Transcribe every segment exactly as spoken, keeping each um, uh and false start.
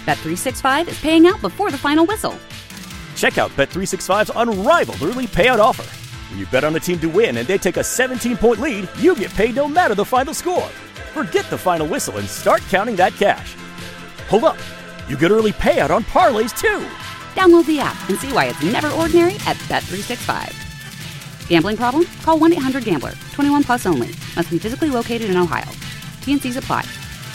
Bet three sixty-five is paying out before the final whistle. Check out Bet three sixty-five's unrivaled early payout offer. When you bet on a team to win and they take a seventeen-point lead, you get paid no matter the final score. Forget the final whistle and start counting that cash. Hold up. You get early payout on parlays, too. Download the app and see why it's never ordinary at Bet three sixty-five. Gambling problem? Call one eight hundred gambler. twenty-one plus only. Must be physically located in Ohio. T and C's apply.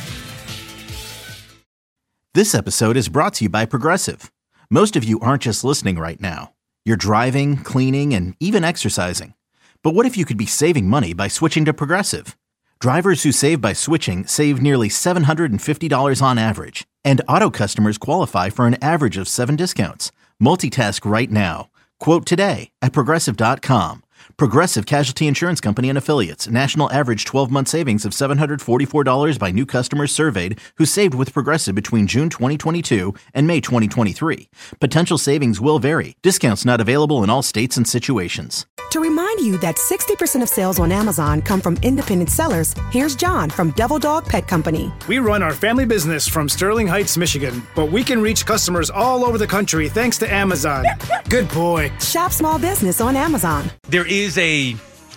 This episode is brought to you by Progressive. Most of you aren't just listening right now. You're driving, cleaning, and even exercising. But what if you could be saving money by switching to Progressive? Drivers who save by switching save nearly seven hundred fifty dollars on average. And auto customers qualify for an average of seven discounts. Multitask right now. Quote today at Progressive dot com. Progressive Casualty Insurance Company and Affiliates. National average twelve-month savings of seven hundred forty-four dollars by new customers surveyed who saved with Progressive between June twenty twenty-two and May twenty twenty-three. Potential savings will vary. Discounts not available in all states and situations. To remind you that sixty percent of sales on Amazon come from independent sellers, here's John from Devil Dog Pet Company. We run our family business from Sterling Heights, Michigan, but we can reach customers all over the country thanks to Amazon. Good boy. Shop small business on Amazon. There is a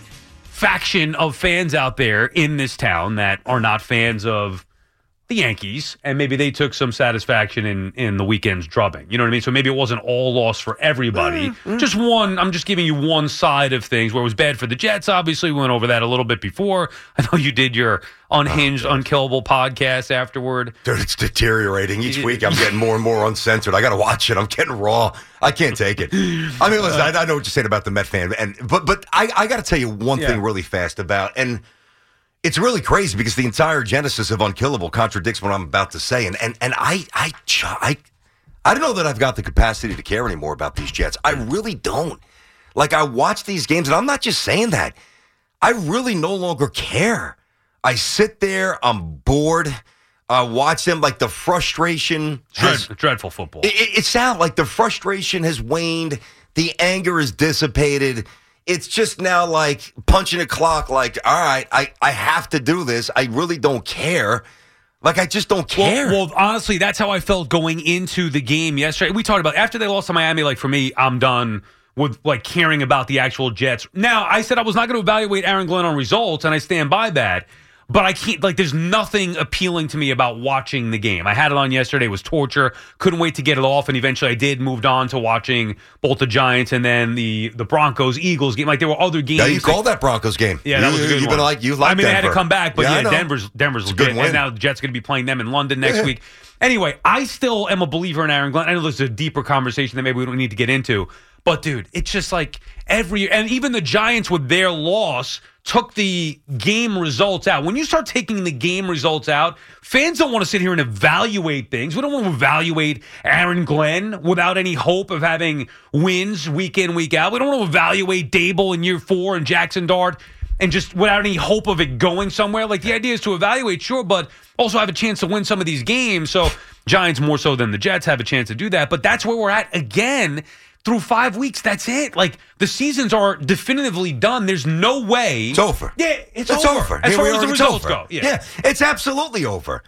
faction of fans out there in this town that are not fans of the Yankees, and maybe they took some satisfaction in, in the weekend's drubbing. You know what I mean? So maybe it wasn't all loss for everybody. Mm-hmm. Just one, I'm just giving you one side of things where it was bad for the Jets. Obviously, we went over that a little bit before. I know you did your Unhinged, oh, Unkillable podcast afterward. Dude, it's deteriorating. Each week I'm getting more and more uncensored. I got to watch it. I'm getting raw. I can't take it. I mean, listen, I, I know what you're saying about the Met fan, and but but I, I got to tell you one yeah. thing really fast about, and it's really crazy because the entire genesis of Unkillable contradicts what I'm about to say. And and and I I I I don't know that I've got the capacity to care anymore about these Jets. I really don't. Like, I watch these games, and I'm not just saying that. I really no longer care. I sit there, I'm bored. I watch them, like the frustration. Has, Dread, dreadful football. It, it, it sounds like the frustration has waned. The anger is dissipated. It's just now like punching a clock, like, all right, I, I have to do this. I really don't care. Like, I just don't care. Well, well, honestly, that's how I felt going into the game yesterday. We talked about, after they lost to Miami, like, for me, I'm done with, like, caring about the actual Jets. Now, I said I was not going to evaluate Aaron Glenn on results, and I stand by that. But I can't, like, there's nothing appealing to me about watching the game. I had it on yesterday. It was torture. Couldn't wait to get it off. And eventually I did, moved on to watching both the Giants and then the, the Broncos-Eagles game. Like, there were other games. Yeah, you called that Broncos game. Yeah, that you, was a good you've one. Been like, you like I mean, Denver. they had to come back. But, yeah, yeah Denver's Denver's was good. Win. And now the Jets are going to be playing them in London next yeah. week. Anyway, I still am a believer in Aaron Glenn. I know there's a deeper conversation that maybe we don't need to get into. But, dude, it's just like every – and even the Giants with their loss took the game results out. When you start taking the game results out, fans don't want to sit here and evaluate things. We don't want to evaluate Aaron Glenn without any hope of having wins week in, week out. We don't want to evaluate Dable in year four and Jackson Dart and just without any hope of it going somewhere. Like, the idea is to evaluate, sure, but also have a chance to win some of these games. So Giants more so than the Jets have a chance to do that. But that's where we're at again. Through five weeks, that's it. Like, the seasons are definitively done. There's no way. It's over. Yeah, it's, it's over. over. As Here far we as are, the it's results over. go. Yeah. yeah, it's absolutely over.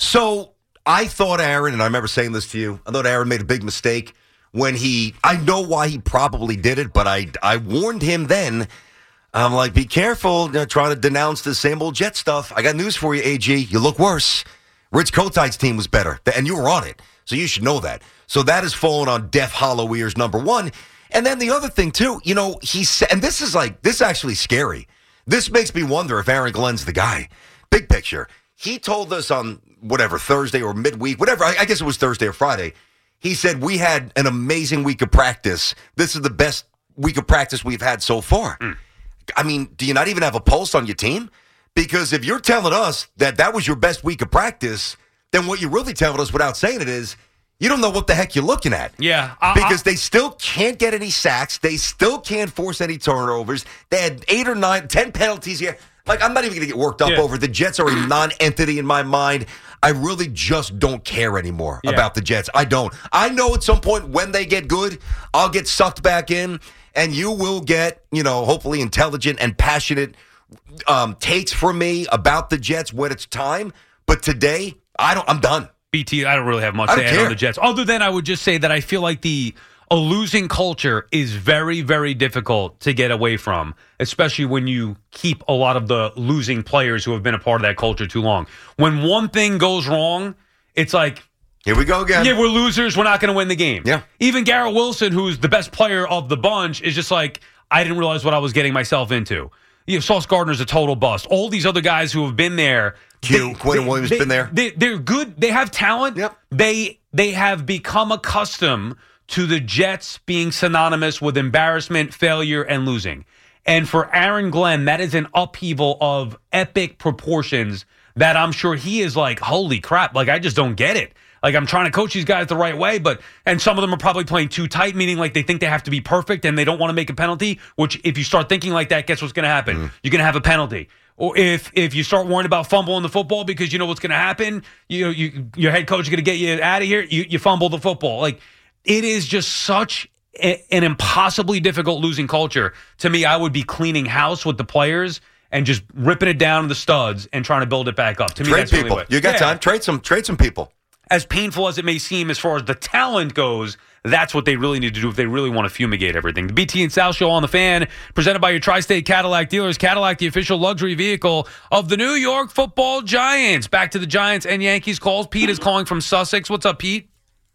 So I thought Aaron, and I remember saying this to you, I thought Aaron made a big mistake when he, I know why he probably did it, but I, I warned him then. I'm like, be careful, you know, trying to denounce the same old Jet stuff. I got news for you, A G. You look worse. Rich Kotite's team was better, and you were on it, so you should know that. So that has fallen on deaf, hollow ears, number one. And then the other thing, too, you know, he said, and this is like, this is actually scary. This makes me wonder if Aaron Glenn's the guy. Big picture. He told us on whatever, Thursday or midweek, whatever, I, I guess it was Thursday or Friday. He said, we had an amazing week of practice. This is the best week of practice we've had so far. Mm. I mean, do you not even have a pulse on your team? Because if you're telling us that that was your best week of practice, then what you're really telling us without saying it is, you don't know what the heck you're looking at. Yeah. Uh, because uh, they still can't get any sacks. They still can't force any turnovers. They had eight or nine, ten penalties here. Like, I'm not even going to get worked up yeah. over. The Jets are a non-entity in my mind. I really just don't care anymore yeah. about the Jets. I don't. I know at some point when they get good, I'll get sucked back in, and you will get, you know, hopefully intelligent and passionate um, takes from me about the Jets when it's time. But today, I don't. I'm done. B T, I don't really have much I to don't add care. on the Jets. Other than I would just say that I feel like the a losing culture is very, very difficult to get away from, especially when you keep a lot of the losing players who have been a part of that culture too long. When one thing goes wrong, it's like, here we go again. yeah, we're losers. We're not going to win the game. Yeah. Even Garrett Wilson, who's the best player of the bunch, is just like, I didn't realize what I was getting myself into. You know, Sauce Gardner's a total bust. All these other guys who have been there. Q, they- Quinn they- Williams they- been there. They, they're good. They have talent. Yep. They they have become accustomed to the Jets being synonymous with embarrassment, failure, and losing. And for Aaron Glenn, that is an upheaval of epic proportions that I'm sure he is like, holy crap, like I just don't get it. Like I'm trying to coach these guys the right way, but and some of them are probably playing too tight, meaning like they think they have to be perfect and they don't want to make a penalty, which if you start thinking like that, guess what's going to happen? Mm. You're going to have a penalty. Or if if you start worrying about fumbling the football because you know what's going to happen, you know, you, your head coach is going to get you out of here, you, you fumble the football. Like it is just such a, an impossibly difficult losing culture. To me, I would be cleaning house with the players and just ripping it down to the studs and trying to build it back up. To me, Trade that's the only people. way. You got Yeah. time? Trade some. Trade some people. As painful as it may seem as far as the talent goes, that's what they really need to do if they really want to fumigate everything. The B T and Sal Show on the Fan, presented by your Tri-State Cadillac dealers. Cadillac, the official luxury vehicle of the New York Football Giants. Back to the Giants and Yankees calls. Pete is calling from Sussex. What's up, Pete?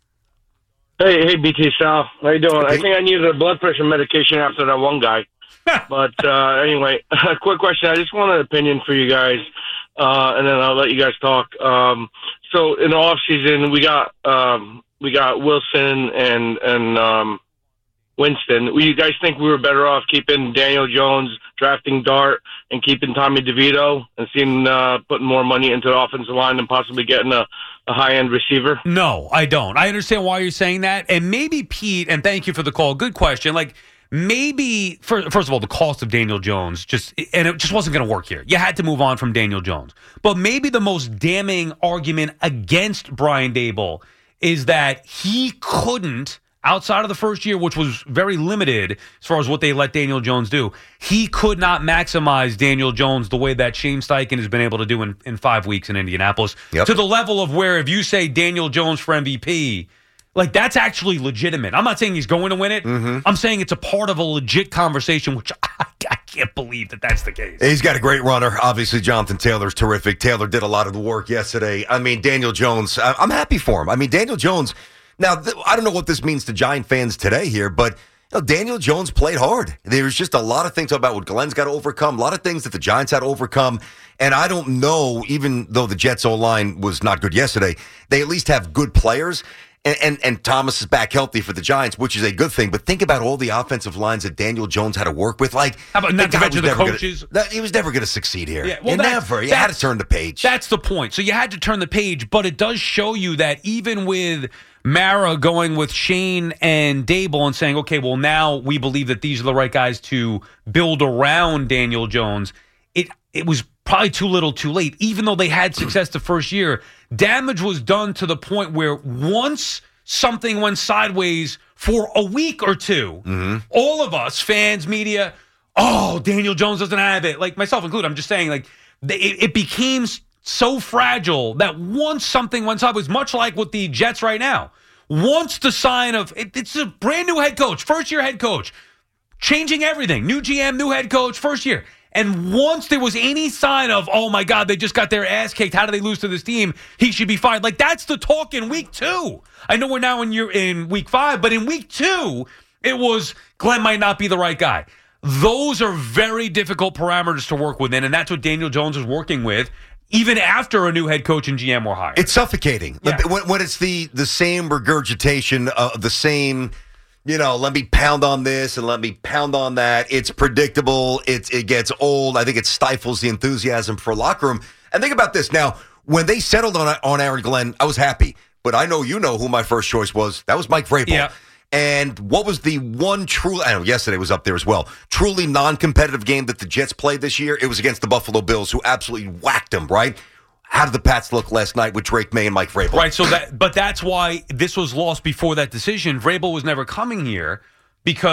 Hey, hey, B T Sal. How you doing? I think I needed a blood pressure medication after that one guy. But uh, anyway, a quick question. I just want an opinion for you guys, uh, and then I'll let you guys talk. Um, so in the off season, we got um, we got Wilson and and um, Winston. Do you guys think we were better off keeping Daniel Jones, drafting Dart, and keeping Tommy DeVito, and seeing uh, putting more money into the offensive line and possibly getting a, a high end receiver? No, I don't. I understand why you're saying that, and maybe Pete. And thank you for the call. Good question. Like. Maybe, first of all, the cost of Daniel Jones, just and it just wasn't going to work here. You had to move on from Daniel Jones. But maybe the most damning argument against Brian Daboll is that he couldn't, outside of the first year, which was very limited as far as what they let Daniel Jones do, he could not maximize Daniel Jones the way that Shane Steichen has been able to do in, in five weeks in Indianapolis. Yep. To the level of where if you say Daniel Jones for M V P, like, that's actually legitimate. I'm not saying he's going to win it. Mm-hmm. I'm saying it's a part of a legit conversation, which I, I can't believe that that's the case. He's got a great runner. Obviously, Jonathan Taylor's terrific. Taylor did a lot of the work yesterday. I mean, Daniel Jones, I, I'm happy for him. I mean, Daniel Jones, now, th- I don't know what this means to Giant fans today here, but you know, Daniel Jones played hard. There's just a lot of things about what Glenn's got to overcome, a lot of things that the Giants had to overcome. And I don't know, even though the Jets' O-line was not good yesterday, they at least have good players. And, and and Thomas is back healthy for the Giants, which is a good thing. But think about all the offensive lines that Daniel Jones had to work with. Like, how about not to mention the coaches? Gonna, he was never going to succeed here. Yeah, well, that, never. You had to turn the page. That's the point. So you had to turn the page, but it does show you that even with Mara going with Shane and Daboll and saying, okay, well, now we believe that these are the right guys to build around Daniel Jones, it it was probably too little too late. Even though they had success the first year, damage was done to the point where once something went sideways for a week or two, mm-hmm. all of us, fans, media, oh, Daniel Jones doesn't have it. Like myself included, I'm just saying, like, it, it became so fragile that once something went sideways, much like with the Jets right now, once the sign of, it, it's a brand new head coach, first year head coach, changing everything, new G M, new head coach, first year. And once there was any sign of, oh, my God, they just got their ass kicked. How do they lose to this team? He should be fired. Like, that's the talk in week two. I know we're now in year, in week five, but in week two, it was Glenn might not be the right guy. Those are very difficult parameters to work within, and that's what Daniel Jones is working with, even after a new head coach and G M were hired. It's suffocating. Yeah. When, when it's the, the same regurgitation of the same... You know, let me pound on this and let me pound on that. It's predictable. It's it gets old. I think it stifles the enthusiasm for a locker room. And think about this. Now, when they settled on on Aaron Glenn, I was happy. But I know you know who my first choice was. That was Mike Vrabel. Yeah. And what was the one true, I know yesterday was up there as well, truly non-competitive game that the Jets played this year? It was against the Buffalo Bills, who absolutely whacked them, right? How did the Pats look last night with Drake May and Mike Vrabel? Right, so that, but that's why this was lost before that decision. Vrabel was never coming here because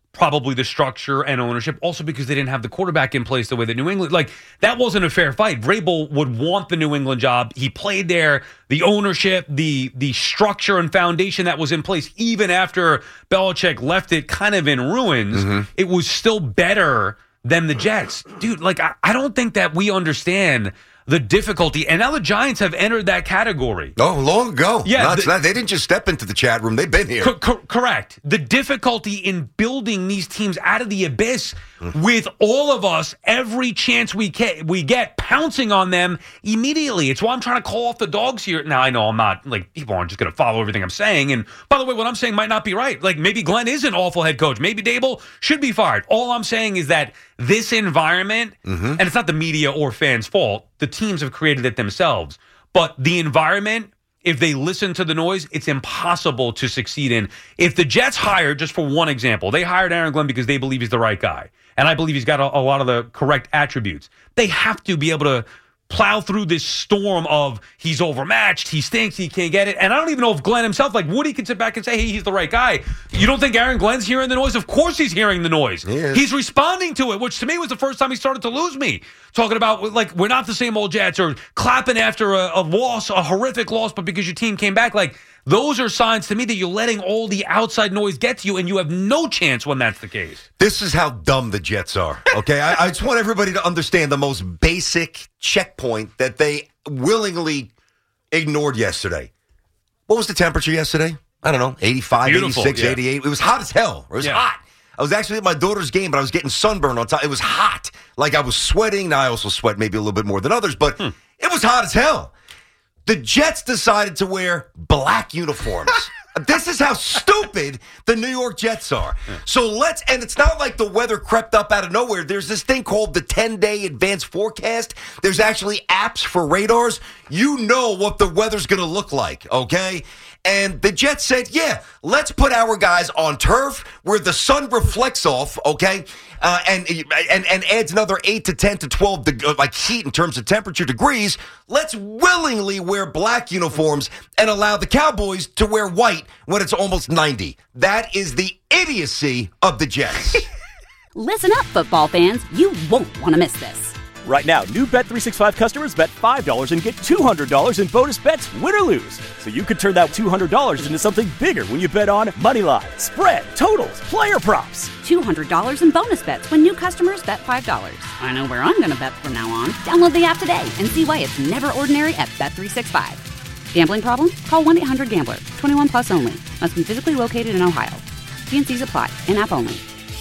probably the structure and ownership, also because they didn't have the quarterback in place the way that New England, like that wasn't a fair fight. Vrabel would want the New England job. He played there, the ownership, the the structure and foundation that was in place, even after Belichick left it kind of in ruins, mm-hmm. it was still better than the Jets. Dude, like I, I don't think that we understand the difficulty, and now the Giants have entered that category. Oh, long ago. Yeah, no, the, not, they didn't just step into the chat room. They've been here. Co- co- correct. The difficulty in building these teams out of the abyss mm. with all of us, every chance we, ca- we get, pouncing on them immediately. It's why I'm trying to call off the dogs here. Now, I know I'm not, like, people aren't just going to follow everything I'm saying. And by the way, what I'm saying might not be right. Like, maybe Glenn is an awful head coach. Maybe Dable should be fired. All I'm saying is that this environment, mm-hmm. and it's not the media or fans' fault, the teams have created it themselves. But the environment, if they listen to the noise, it's impossible to succeed in. If the Jets hired, just for one example, they hired Aaron Glenn because they believe he's the right guy. And I believe he's got a, a lot of the correct attributes. They have to be able to plow through this storm of he's overmatched, he stinks, he can't get it. And I don't even know if Glenn himself, like Woody, can sit back and say, hey, he's the right guy. You don't think Aaron Glenn's hearing the noise? Of course he's hearing the noise. He is. He's responding to it, which to me was the first time he started to lose me. Talking about, like, we're not the same old Jets, or clapping after a, a loss, a horrific loss, but because your team came back. Like, those are signs to me that you're letting all the outside noise get to you, and you have no chance when that's the case. This is how dumb the Jets are, okay? I, I just want everybody to understand the most basic checkpoint that they willingly ignored yesterday. What was the temperature yesterday? I don't know, eighty-five, Beautiful, eighty-six, yeah. eighty-eight. It was hot as hell. It was yeah. hot. I was actually at my daughter's game, but I was getting sunburned on top. It was hot. Like, I was sweating. Now, I also sweat maybe a little bit more than others, but hmm. it was hot as hell. The Jets decided to wear black uniforms. This is how stupid the New York Jets are. So let's, and it's not like the weather crept up out of nowhere. There's this thing called the ten-day advance forecast. There's actually apps for radars. You know what the weather's going to look like, okay? And the Jets said, yeah, let's put our guys on turf where the sun reflects off, okay, uh, and, and and adds another eight to ten to twelve de- like heat in terms of temperature degrees. Let's willingly wear black uniforms and allow the Cowboys to wear white when it's almost ninety. That is the idiocy of the Jets. Listen up, football fans. You won't want to miss this. Right now, new Bet three sixty-five customers bet five dollars and get two hundred dollars in bonus bets, win or lose. So you could turn that two hundred dollars into something bigger when you bet on money line, spread, totals, player props. two hundred dollars in bonus bets when new customers bet five dollars. I know where I'm going to bet from now on. Download the app today and see why it's never ordinary at Bet three sixty-five. Gambling problem? Call one eight hundred gambler. twenty-one plus only. Must be physically located in Ohio. T N Cs apply. In-app only.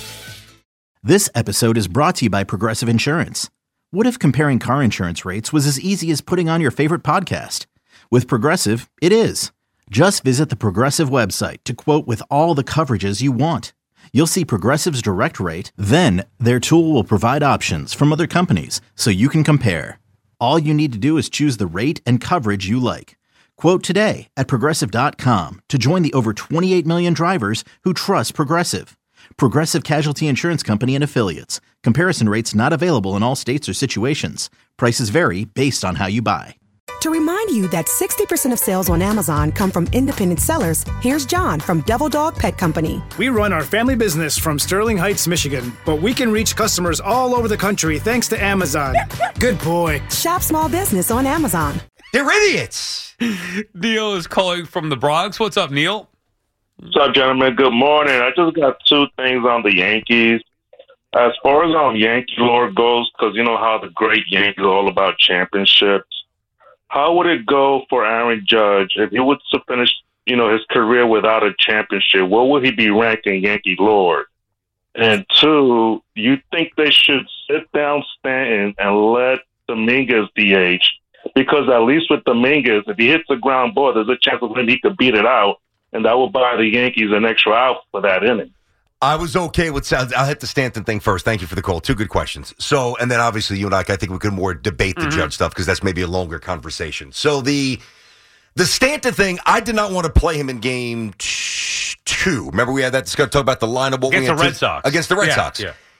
This episode is brought to you by Progressive Insurance. What if comparing car insurance rates was as easy as putting on your favorite podcast? With Progressive, it is. Just visit the Progressive website to quote with all the coverages you want. You'll see Progressive's direct rate, then their tool will provide options from other companies so you can compare. All you need to do is choose the rate and coverage you like. Quote today at Progressive dot com to join the over twenty-eight million drivers who trust Progressive. Progressive Casualty Insurance Company and Affiliates. Comparison rates not available in all states or situations. Prices vary based on how you buy. To remind you that sixty percent of sales on Amazon come from independent sellers, here's John from Devil Dog Pet Company. We run our family business from Sterling Heights, Michigan, but we can reach customers all over the country thanks to Amazon. Good boy. Shop small business on Amazon. They're idiots. Neil is calling from the Bronx. What's up, Neil? What's up, gentlemen? Good morning. I just got two things on the Yankees. As far as um, Yankee lore goes, because you know how the great Yankees are all about championships, how would it go for Aaron Judge if he was to finish, you know, his career without a championship? What would he be ranked in Yankee lore? And two, you think they should sit down Stanton and let Dominguez D H? Because at least with Dominguez, if he hits the ground ball, there's a chance of him he could beat it out, and that will buy the Yankees an extra out for that inning. I was okay with, I'll hit the Stanton thing first. Thank you for the call. Two good questions. So, and then obviously you and I, I think we could more debate the mm-hmm. Judge stuff because that's maybe a longer conversation. So the the Stanton thing, I did not want to play him in game two. Remember we had that discussion, talk about the lineup. What against we the Red Sox. Against the Red yeah, Sox. Yeah.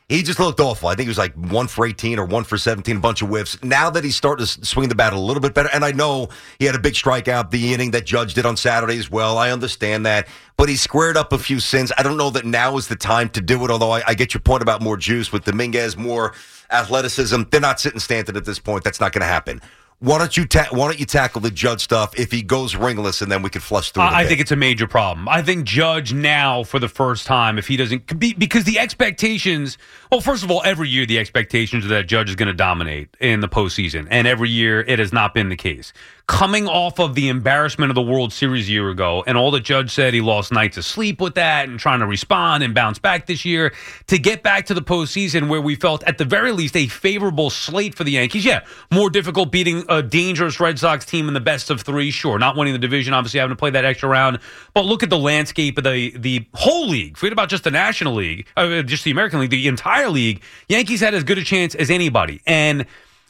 He just looked awful. I think he was like one for eighteen or one for seventeen, a bunch of whiffs. Now that he's starting to swing the bat a little bit better, and I know he had a big strikeout the inning that Judge did on Saturday as well. I understand that. But he squared up a few sins. I don't know that now is the time to do it, although I, I get your point about more juice with Dominguez, more athleticism. They're not sitting Stanton at this point. That's not going to happen. Why don't you ta- why don't you tackle the Judge stuff if he goes ringless, and then we can flush through it a I bit. think it's a major problem. I think Judge now, for the first time, if he doesn't, be, because the expectations, well, first of all, every year the expectations are that Judge is going to dominate in the postseason, and every year it has not been the case. Coming off of the embarrassment of the World Series a year ago, and all the Judge said, he lost nights of sleep with that and trying to respond and bounce back this year, to get back to the postseason where we felt at the very least a favorable slate for the Yankees. Yeah, more difficult beating a dangerous Red Sox team in the best of three, sure. Not winning the division, obviously having to play that extra round. But look at the landscape of the, the whole league. Forget about just the National League, uh, just the American League, the entire league. Yankees had as good a chance as anybody. And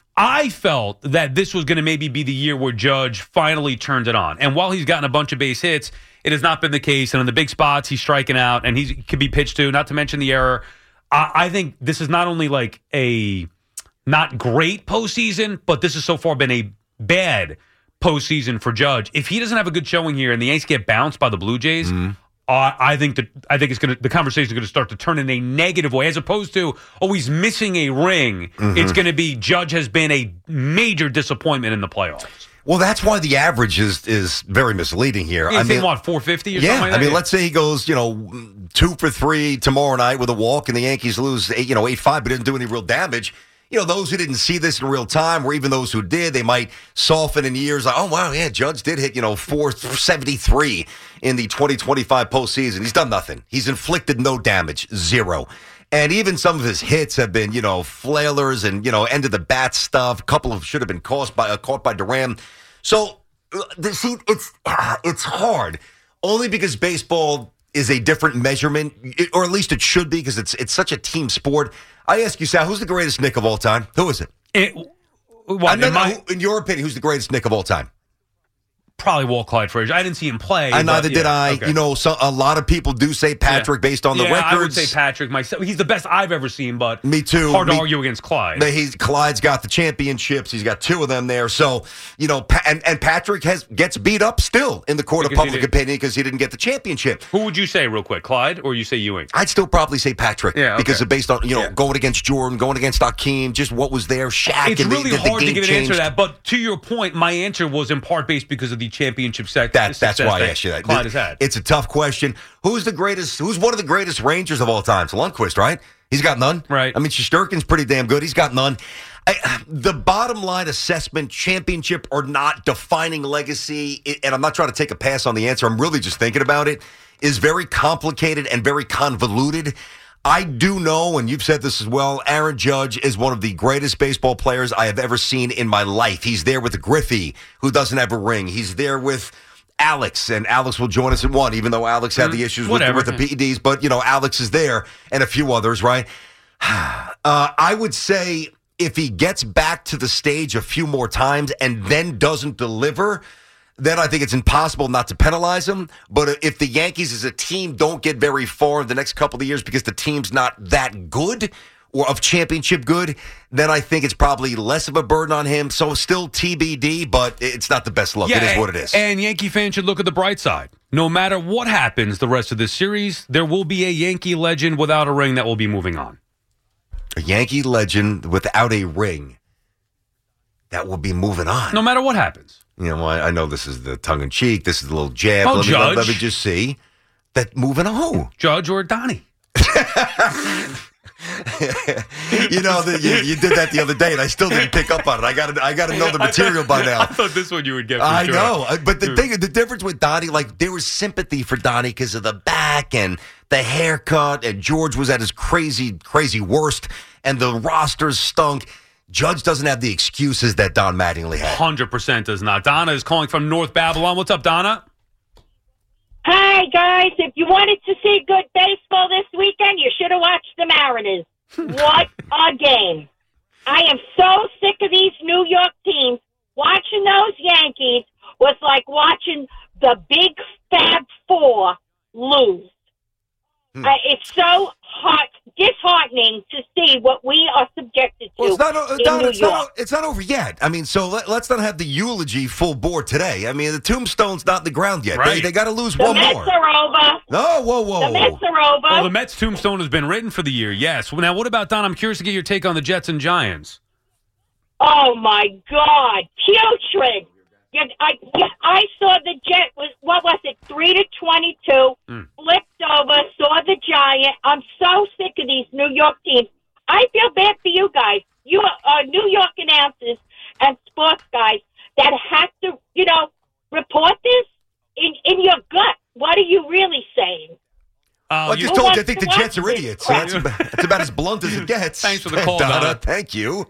I felt that this was going to maybe be the year where Judge finally turned it on. And while he's gotten a bunch of base hits, it has not been the case. And in the big spots, he's striking out, and he can be pitched to, not to mention the error. I, I think this is not only like a not great postseason, but this has so far been a bad postseason for Judge. If he doesn't have a good showing here and the Yankees get bounced by the Blue Jays, mm-hmm. Uh, I think that I think it's going to the conversation is going to start to turn in a negative way, as opposed to always missing a ring. Mm-hmm. It's going to be Judge has been a major disappointment in the playoffs. Well, that's why the average is is very misleading here. Yeah, I mean, what, four fifty or yeah, something like that? I mean, let's say he goes, you know, two for three tomorrow night with a walk, and the Yankees lose, eight, you know, eight five, but didn't do any real damage. You know, those who didn't see this in real time, or even those who did, they might soften in years like, oh, wow, yeah, Judge did hit, you know, four seventy-three in the twenty twenty-five postseason. He's done nothing. He's inflicted no damage, zero. And even some of his hits have been, you know, flailers and, you know, end of the bat stuff. A couple of should have been caught by, uh, caught by Duran. So, uh, see, it's, uh, it's hard, only because baseball is a different measurement, it, or at least it should be, because it's it's such a team sport. I ask you, Sal, who's the greatest Knick of all time? Who is it? it what, in, my, who, in your opinion, who's the greatest Knick of all time? Probably Walt Clyde Frazier. I didn't see him play. And neither but, did yeah, I. okay. You know, so, a lot of people do say Patrick yeah. based on the yeah, records. I would say Patrick myself. He's the best I've ever seen, but me too. Hard me, to argue against Clyde. He's, Clyde's got the championships. He's got two of them there. So, you know, and, and Patrick has gets beat up still in the court because of public opinion because he didn't get the championship. Who would you say, real quick, Clyde, or you say Ewing? I'd still probably say Patrick. Yeah, okay. Because of based on, you know, yeah. going against Jordan, going against Akeem, just what was there, Shaq. It's and really the, the, hard the to get an changed. answer to that. But to your point, my answer was in part based because of the championship set. That, that's why I asked you that. Clyde has had. It's a tough question. Who's the greatest? Who's one of the greatest Rangers of all time? It's Lundqvist, right? He's got none. Right. I mean, Shesterkin's pretty damn good. He's got none. I, the bottom line assessment, championship or not, defining legacy, it, and I'm not trying to take a pass on the answer. I'm really just thinking about it, is very complicated and very convoluted. I do know, and you've said this as well, Aaron Judge is one of the greatest baseball players I have ever seen in my life. He's there with Griffey, who doesn't have a ring. He's there with Alex, and Alex will join us at one, even though Alex had the issues with, with the P E Ds. But, you know, Alex is there, and a few others, right? Uh, I would say if he gets back to the stage a few more times and then doesn't deliver, then I think it's impossible not to penalize him. But if the Yankees as a team don't get very far in the next couple of years because the team's not that good or of championship good, then I think it's probably less of a burden on him. So still T B D, but it's not the best look. Yeah, it is what it is. And Yankee fans should look at the bright side. No matter what happens the rest of this series, there will be a Yankee legend without a ring that will be moving on. A Yankee legend without a ring that will be moving on. No matter what happens. You know, I, I know this is the tongue-in-cheek. This is a little jab. Oh, let, me, Judge. let, let me just see. That moving on who? Judge or Donnie. you know, the, you, you did that the other day, and I still didn't pick up on it. I got to I got to know the material by now. I thought this one you would get for I sure. know. But the thing, the difference with Donnie, like, there was sympathy for Donnie because of the back and the haircut, and George was at his crazy, crazy worst, and the rosters stunk. Judge doesn't have the excuses that Don Mattingly had. one hundred percent does not. Donna is calling from North Babylon. What's up, Donna? Hi, guys. If you wanted to see good baseball this weekend, you should have watched the Mariners. What a game. I am so sick of these New York teams. Watching those Yankees was like watching the big Fab Four lose. Hmm. Uh, it's so heart disheartening to see what we are subjected to Well, it's not, o- in not- New it's, York. not, it's not over yet. I mean, so let, let's not have the eulogy full board today. I mean, the tombstone's not in the ground yet. Right. They, they got to lose the one Mets more. are over. No, whoa, whoa. The Mets are over. Well, the Mets tombstone has been written for the year, yes. Now, what about, Don? I'm curious to get your take on the Jets and Giants. Oh my God, putrid! You, I you, I saw the Jet was what was it three to twenty two, Mm. flipped over, saw the Giant. I'm so sick of these New York teams. I feel bad for you guys. You are uh, New York announcers and sports guys that have to, you know, report this in in your gut. What are you really saying? Uh, Well, I you- just Who told you I wants think to the Jets watch are this idiots. So crap? that's, about, that's about as blunt as it gets. Thanks for the call, Donna. Thank you.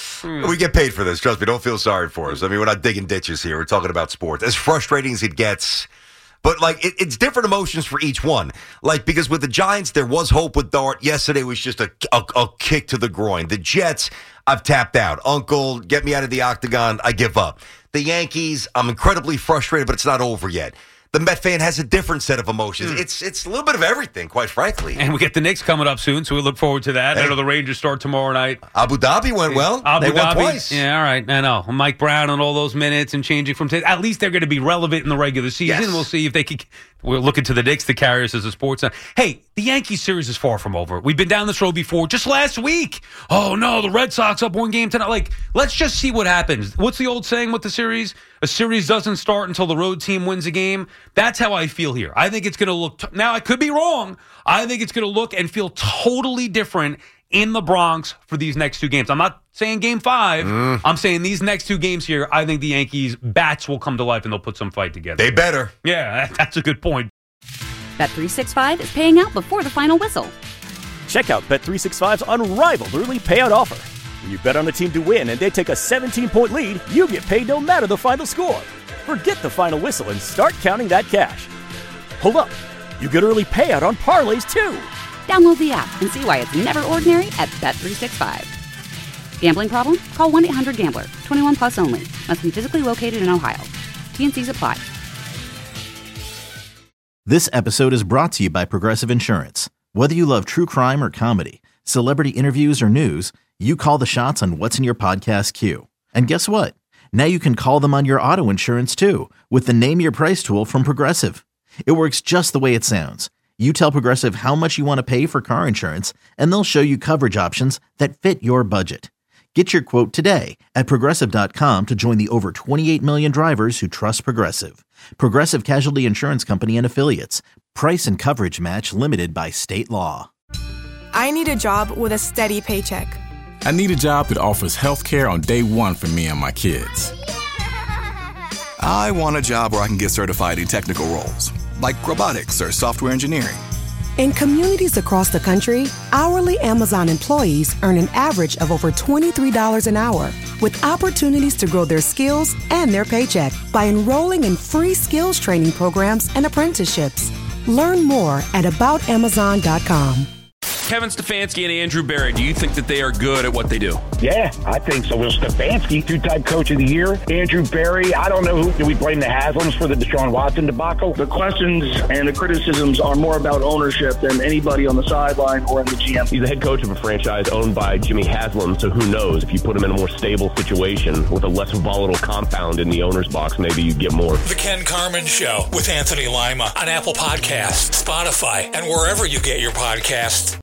We get paid for this. Trust me. Don't feel sorry for us. I mean, we're not digging ditches here. We're talking about sports. As frustrating as it gets. But, like, it, it's different emotions for each one. Like, because with the Giants, there was hope with Dart. Yesterday was just a, a, a kick to the groin. The Jets, I've tapped out. Uncle, get me out of the octagon. I give up. The Yankees, I'm incredibly frustrated, but it's not over yet. The Met fan has a different set of emotions. Mm. It's it's a little bit of everything, quite frankly. And we get the Knicks coming up soon, so we look forward to that. Hey. I know the Rangers start tomorrow night. Abu Dhabi went well. Abu they Dhabi. won twice. Yeah, all right. I know. Mike Brown and all those minutes and changing from t- at least they're going to be relevant in the regular season. Yes. We'll see if they can. We're looking to the Knicks to carry us as a sports. Hey, the Yankees series is far from over. We've been down this road before. Just last week. Oh no, the Red Sox up one game tonight. Like, let's just see what happens. What's the old saying with the series? A series doesn't start until the road team wins a game. That's how I feel here. I think it's going to look. T- now I could be wrong. I think it's going to look and feel totally different in the Bronx for these next two games. I'm not saying game five. Mm. I'm saying these next two games here, I think the Yankees' bats will come to life and they'll put some fight together. They better. Yeah, that's a good point. Bet three sixty-five is paying out before the final whistle. Check out Bet three sixty-five's unrivaled early payout offer. When you bet on a team to win and they take a seventeen-point lead, you get paid no matter the final score. Forget the final whistle and start counting that cash. Hold up. You get early payout on parlays, too. Download the app and see why it's never ordinary at Bet three sixty-five. Gambling problem? Call one eight hundred gambler. twenty-one plus only. Must be physically located in Ohio. T N Cs apply. This episode is brought to you by Progressive Insurance. Whether you love true crime or comedy, celebrity interviews or news, you call the shots on what's in your podcast queue. And guess what? Now you can call them on your auto insurance too with the Name Your Price tool from Progressive. It works just the way it sounds. You tell Progressive how much you want to pay for car insurance, and they'll show you coverage options that fit your budget. Get your quote today at Progressive dot com to join the over twenty-eight million drivers who trust Progressive. Progressive Casualty Insurance Company and Affiliates. Price and coverage match limited by state law. I need a job with a steady paycheck. I need a job that offers health care on day one for me and my kids. I want a job where I can get certified in technical roles, like robotics or software engineering. In communities across the country, hourly Amazon employees earn an average of over twenty-three dollars an hour, with opportunities to grow their skills and their paycheck by enrolling in free skills training programs and apprenticeships. Learn more at about amazon dot com. Kevin Stefanski and Andrew Berry, do you think that they are good at what they do? Yeah, I think so. Well, Stefanski, two-time coach of the year. Andrew Berry, I don't know who. Do we blame the Haslams for the Deshaun Watson debacle? The questions and the criticisms are more about ownership than anybody on the sideline or in the G M. He's the head coach of a franchise owned by Jimmy Haslam, so who knows? If you put him in a more stable situation with a less volatile compound in the owner's box, maybe you'd get more. The Ken Carman Show with Anthony Lima on Apple Podcasts, Spotify, and wherever you get your podcasts.